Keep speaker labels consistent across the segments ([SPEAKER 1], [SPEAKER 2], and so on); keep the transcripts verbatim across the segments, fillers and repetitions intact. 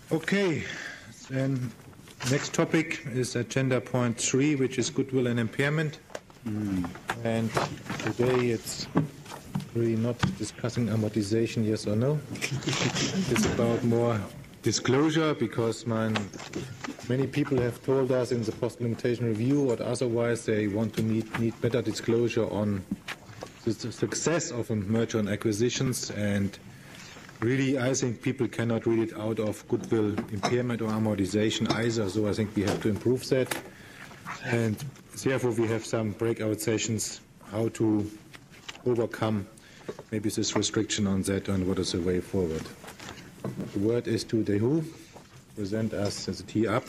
[SPEAKER 1] Okay, then next topic is agenda point three, which is goodwill and impairment. Mm. And today it's really not discussing amortization, yes or no. It's about more disclosure, because my, many people have told us in the post-limitation review or otherwise they want to need, need better disclosure on the success of merger and acquisitions, and really I think people cannot read it out of goodwill impairment or amortization either, so I think we have to improve that, and therefore we have some breakout sessions how to overcome maybe this restriction on that and what is the way forward. The word is to Dehu. Present us as a tee up.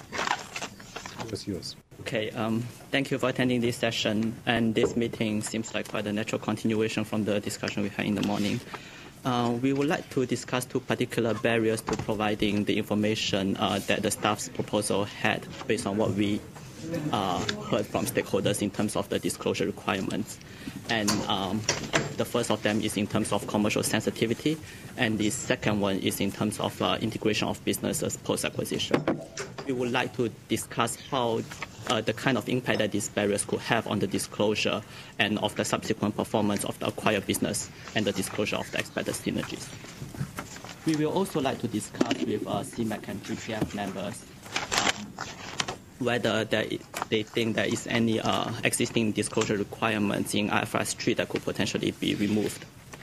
[SPEAKER 1] It was yours.
[SPEAKER 2] Okay, um, thank you for attending this session. And this meeting seems like quite a natural continuation from the discussion we had in the morning. Uh, we would like to discuss two particular barriers to providing the information uh, that the staff's proposal had based on what we uh, heard from stakeholders in terms of the disclosure requirements. And um, the first of them is in terms of commercial sensitivity, and the second one is in terms of uh, integration of businesses post-acquisition. We would like to discuss how uh, the kind of impact that these barriers could have on the disclosure and of the subsequent performance of the acquired business and the disclosure of the expected synergies. We will also like to discuss with uh, C MAC and G P F members um, whether there, they think there is any uh, existing disclosure requirements in I F R S three that could potentially be removed.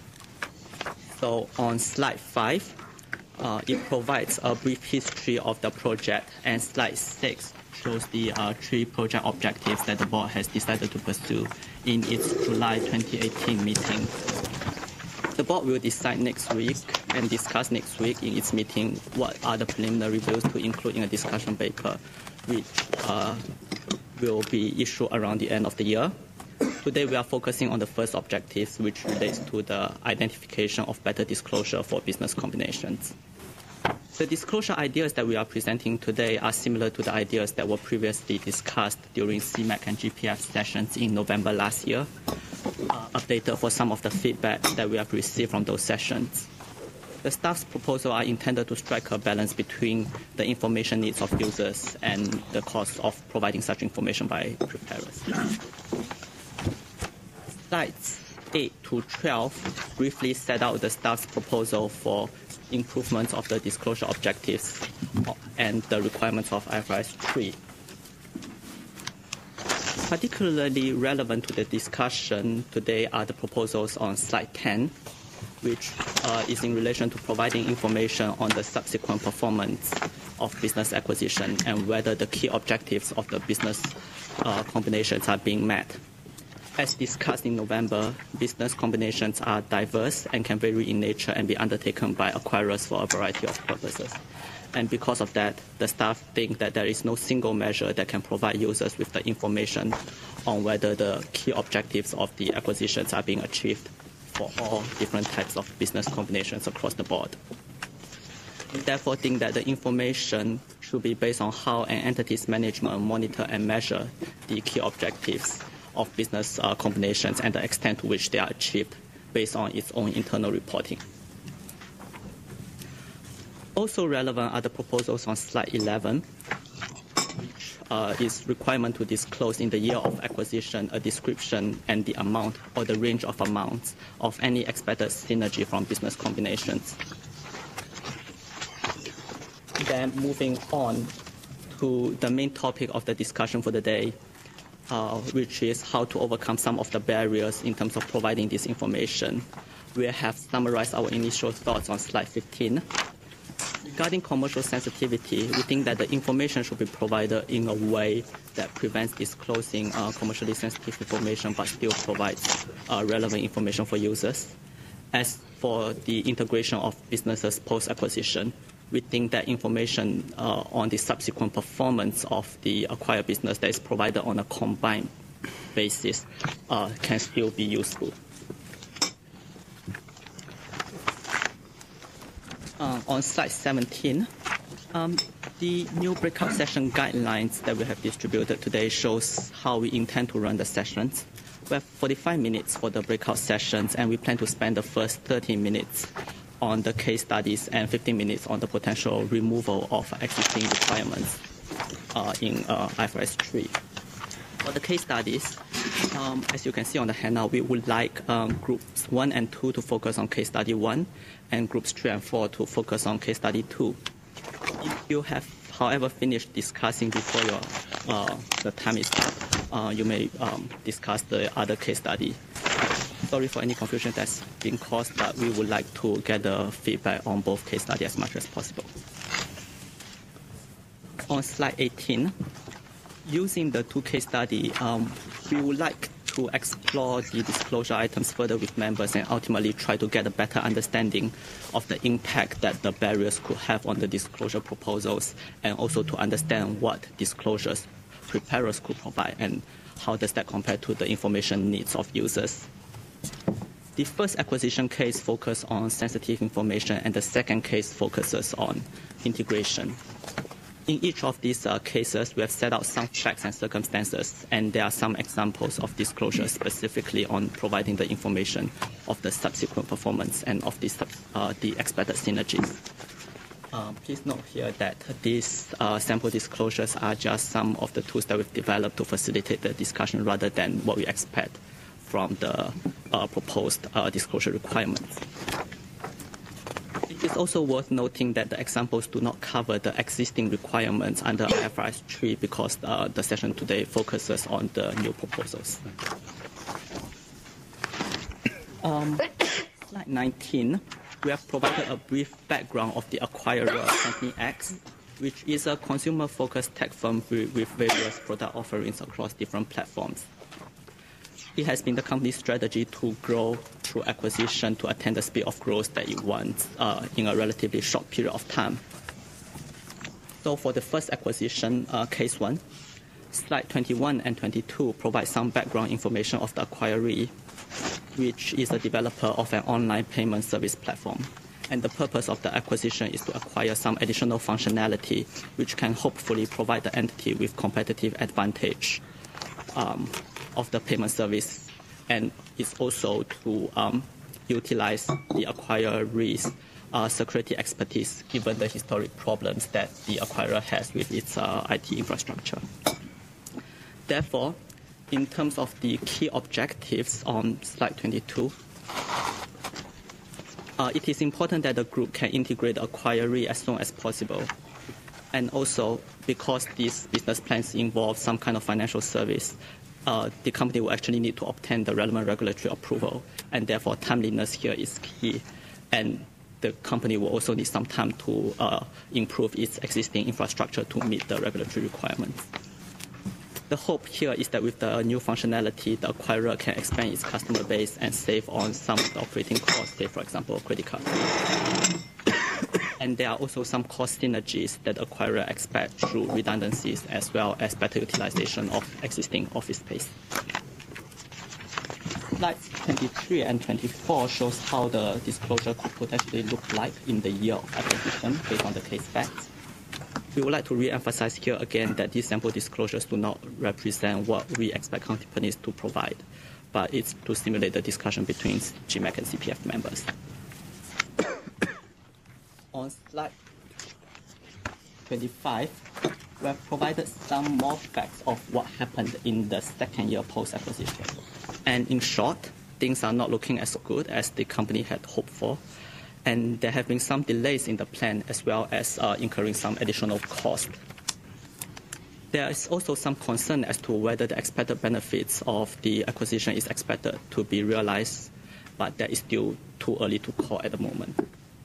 [SPEAKER 2] So on slide five, uh, it provides a brief history of the project, and slide six shows the uh, three project objectives that the board has decided to pursue in its July twenty eighteen meeting. The board will decide next week and discuss next week in its meeting what are the preliminary bills to include in a discussion paper, which uh, will be issued around the end of the year. Today we are focusing on the first objective, which relates to the identification of better disclosure for business combinations. The disclosure ideas that we are presenting today are similar to the ideas that were previously discussed during C MAC and G P F sessions in November last year, uh, updated for some of the feedback that we have received from those sessions. The staff's proposals are intended to strike a balance between the information needs of users and the cost of providing such information by preparers. Slides eight to twelve briefly set out the staff's proposal for improvements of the disclosure objectives and the requirements of I F R S three. Particularly relevant to the discussion today are the proposals on slide ten, which uh, is in relation to providing information on the subsequent performance of business acquisition and whether the key objectives of the business uh, combinations are being met. As discussed in November, business combinations are diverse and can vary in nature and be undertaken by acquirers for a variety of purposes. And because of that, the staff think that there is no single measure that can provide users with the information on whether the key objectives of the acquisitions are being achieved for all different types of business combinations across the board. We therefore think that the information should be based on how an entity's management monitor and measure the key objectives of business uh, combinations and the extent to which they are achieved based on its own internal reporting. Also relevant are the proposals on slide eleven, which uh, is requirement to disclose in the year of acquisition a description and the amount or the range of amounts of any expected synergy from business combinations. Then moving on to the main topic of the discussion for the day, Uh, which is how to overcome some of the barriers in terms of providing this information. We have summarized our initial thoughts on slide fifteen. Regarding commercial sensitivity, we think that the information should be provided in a way that prevents disclosing uh, commercially sensitive information but still provides uh, relevant information for users. As for the integration of businesses post-acquisition, we think that information uh, on the subsequent performance of the acquired business that is provided on a combined basis uh, can still be useful. Uh, on slide seventeen, um, the new breakout session guidelines that we have distributed today shows how we intend to run the sessions. We have forty-five minutes for the breakout sessions, and we plan to spend the first thirty minutes on the case studies and fifteen minutes on the potential removal of existing requirements uh, in uh, I F R S three. For the case studies, um, as you can see on the handout, we would like um, groups one and two to focus on case study one, and groups three and four to focus on case study two. If you have, however, finished discussing before your, uh, the time is up, uh, you may um, discuss the other case study. Sorry for any confusion that's been caused, but we would like to get the feedback on both case studies as much as possible. On slide eighteen, using the two case study, um, we would like to explore the disclosure items further with members and ultimately try to get a better understanding of the impact that the barriers could have on the disclosure proposals, and also to understand what disclosures preparers could provide and how does that compare to the information needs of users. The first acquisition case focuses on sensitive information, and the second case focuses on integration. In each of these uh, cases, we have set out some facts and circumstances, and there are some examples of disclosure specifically on providing the information of the subsequent performance and of the, uh, the expected synergies. Uh, please note here that these uh, sample disclosures are just some of the tools that we've developed to facilitate the discussion rather than what we expect from the uh, proposed uh, disclosure requirements. It is also worth noting that the examples do not cover the existing requirements under I F R S three because uh, the session today focuses on the new proposals. Um, slide nineteen, we have provided a brief background of the acquirer Company X, which is a consumer-focused tech firm with various product offerings across different platforms. It has been the company's strategy to grow through acquisition to attain the speed of growth that it wants uh, in a relatively short period of time. So for the first acquisition, uh, case one, slide twenty-one and twenty-two provide some background information of the acquiree, which is a developer of an online payment service platform. And the purpose of the acquisition is to acquire some additional functionality which can hopefully provide the entity with competitive advantage Um, of the payment service, and it's also to um, utilize the acquiree's uh, security expertise given the historic problems that the acquirer has with its uh, I T infrastructure. Therefore, in terms of the key objectives on slide twenty-two, uh, it is important that the group can integrate the acquiree as soon as possible. And also, because these business plans involve some kind of financial service, uh, the company will actually need to obtain the relevant regulatory approval, and therefore timeliness here is key. And the company will also need some time to uh, improve its existing infrastructure to meet the regulatory requirements. The hope here is that with the new functionality, the acquirer can expand its customer base and save on some of the operating costs, say, for example, credit card. And there are also some cost synergies that the acquirer expects through redundancies as well as better utilization of existing office space. Slides twenty-three and twenty-four shows how the disclosure could potentially look like in the year of acquisition based on the case facts. We would like to re-emphasize here again that these sample disclosures do not represent what we expect companies to provide, but it's to stimulate the discussion between G M A C and C P F members. On slide twenty-five, we have provided some more facts of what happened in the second year post-acquisition. And in short, things are not looking as good as the company had hoped for. And there have been some delays in the plan as well as uh, incurring some additional cost. There is also some concern as to whether the expected benefits of the acquisition is expected to be realized, but that is still too early to call at the moment.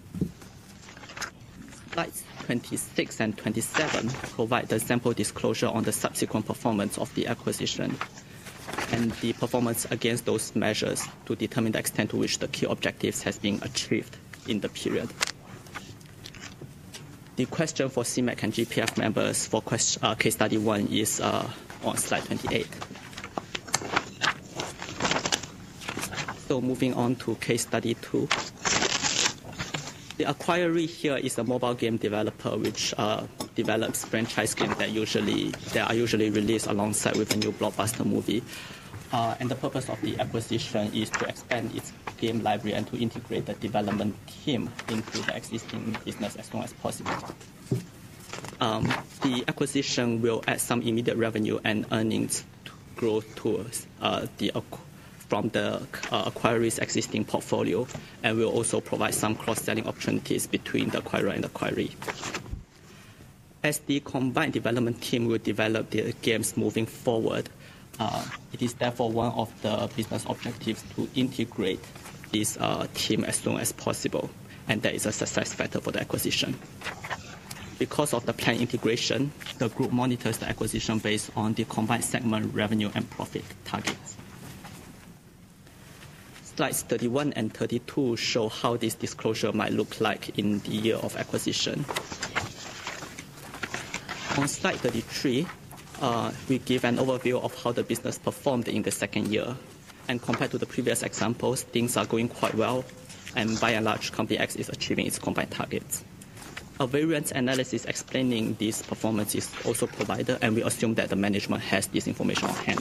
[SPEAKER 2] Slides twenty-six and twenty-seven provide the sample disclosure on the subsequent performance of the acquisition and the performance against those measures to determine the extent to which the key objectives has been achieved in the period. The question for C M A C and G P F members for question, uh, case study one is uh, on slide twenty-eight. So moving on to case study two. The acquiree here is a mobile game developer which uh, develops franchise games that usually that are usually released alongside with a new blockbuster movie. Uh, and the purpose of the acquisition is to expand its game library and to integrate the development team into the existing business as soon as possible. Um, the acquisition will add some immediate revenue and earnings growth to uh, the from the uh, acquiree's existing portfolio, and will also provide some cross-selling opportunities between the acquirer and the acquiree. As the combined development team will develop the games moving forward, uh, it is therefore one of the business objectives to integrate this uh, team as soon as possible, and that is a success factor for the acquisition. Because of the planned integration, the group monitors the acquisition based on the combined segment revenue and profit targets. Slides thirty-one and thirty-two show how this disclosure might look like in the year of acquisition. On slide thirty-three, uh, we give an overview of how the business performed in the second year. And compared to the previous examples, things are going quite well, and by and large, Company X is achieving its combined targets. A variance analysis explaining this performance is also provided, and we assume that the management has this information on hand.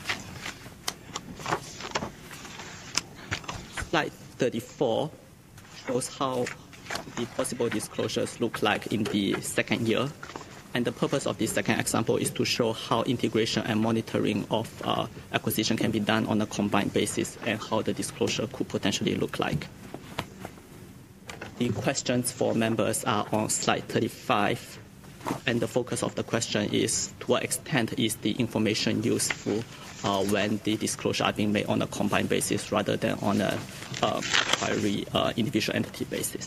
[SPEAKER 2] Slide thirty-four shows how the possible disclosures look like in the second year. And the purpose of this second example is to show how integration and monitoring of uh, acquisition can be done on a combined basis and how the disclosure could potentially look like. The questions for members are on slide thirty-five, and the focus of the question is to what extent is the information useful uh, when the disclosure are being made on a combined basis rather than on a uh, acquiree uh, individual entity basis.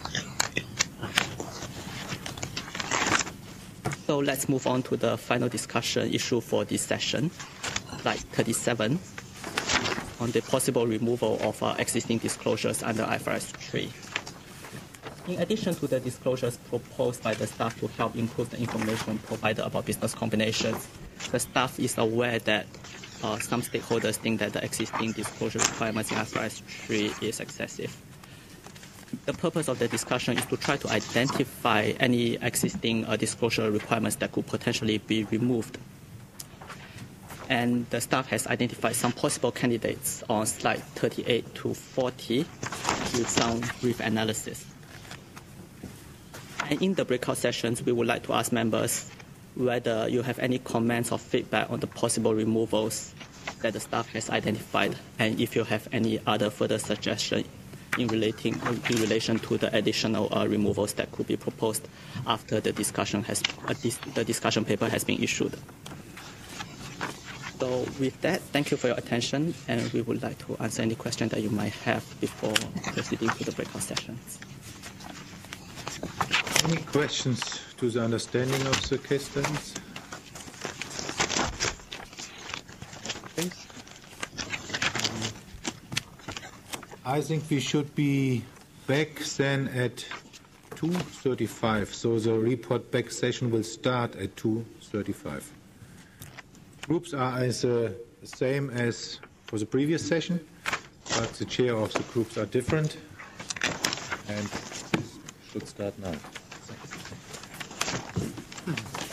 [SPEAKER 2] So let's move on to the final discussion issue for this session, slide thirty-seven, on the possible removal of uh, existing disclosures under I F R S three. In addition to the disclosures proposed by the staff to help improve the information provided about business combinations, the staff is aware that uh, some stakeholders think that the existing disclosure requirements in I F R S three is excessive. The purpose of the discussion is to try to identify any existing uh, disclosure requirements that could potentially be removed. And the staff has identified some possible candidates on slide thirty-eight to forty with some brief analysis. And in the breakout sessions, we would like to ask members whether you have any comments or feedback on the possible removals that the staff has identified, and if you have any other further suggestions in, relating, in relation to the additional uh, removals that could be proposed after the discussion, has, uh, dis the discussion paper has been issued. So with that, thank you for your attention, and we would like to answer any questions that you might have before proceeding to the breakout sessions.
[SPEAKER 1] Any questions to the understanding of the case studies? Okay. Um, I think we should be back then at two thirty-five, so the report back session will start at two thirty-five. Groups are as uh, the same as for the previous session, but the chair of the groups are different, and this should start now. Hmm.